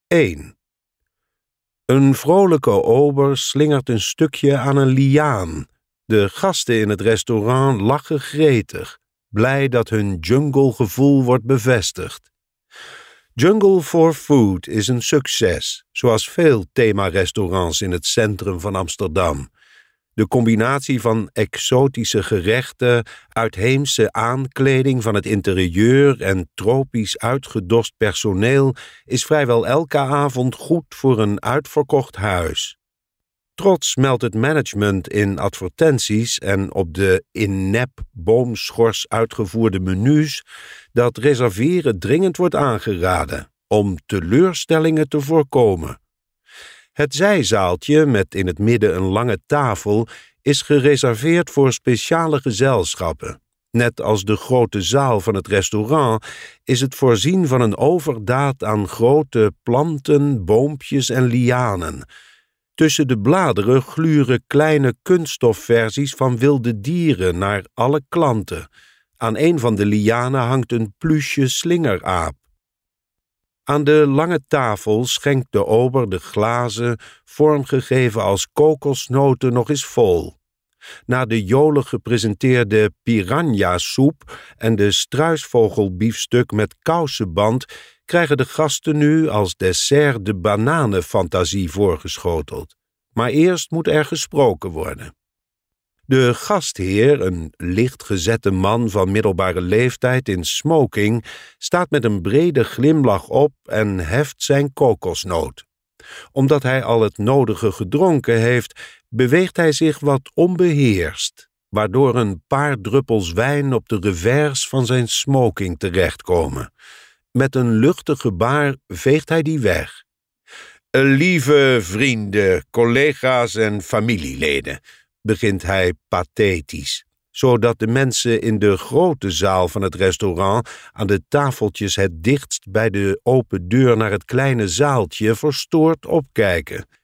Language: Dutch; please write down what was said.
1. Een vrolijke ober slingert een stukje aan een liaan. De gasten in het restaurant lachen gretig, blij dat hun junglegevoel wordt bevestigd. Jungle for Food is een succes, zoals veel thema-restaurants in het centrum van Amsterdam. De combinatie van exotische gerechten, uitheemse aankleding van het interieur en tropisch uitgedost personeel is vrijwel elke avond goed voor een uitverkocht huis. Trots meldt het management in advertenties en op de in nep-boomschors uitgevoerde menus dat reserveren dringend wordt aangeraden om teleurstellingen te voorkomen. Het zijzaaltje met in het midden een lange tafel is gereserveerd voor speciale gezelschappen. Net als de grote zaal van het restaurant is het voorzien van een overdaad aan grote planten, boompjes en lianen. Tussen de bladeren gluren kleine kunststofversies van wilde dieren naar alle klanten. Aan een van de lianen hangt een pluche slingeraap. Aan de lange tafel schenkt de ober de glazen, vormgegeven als kokosnoten, nog eens vol. Na de jolig gepresenteerde piranha-soep en de struisvogelbiefstuk met kousenband krijgen de gasten nu als dessert de bananenfantasie voorgeschoteld. Maar eerst moet er gesproken worden. De gastheer, een lichtgezette man van middelbare leeftijd in smoking, staat met een brede glimlach op en heft zijn kokosnoot. Omdat hij al het nodige gedronken heeft, beweegt hij zich wat onbeheerst, waardoor een paar druppels wijn op de revers van zijn smoking terechtkomen. Met een luchtig gebaar veegt hij die weg. Lieve vrienden, collega's en familieleden, begint hij pathetisch, zodat de mensen in de grote zaal van het restaurant aan de tafeltjes het dichtst bij de open deur naar het kleine zaaltje verstoord opkijken.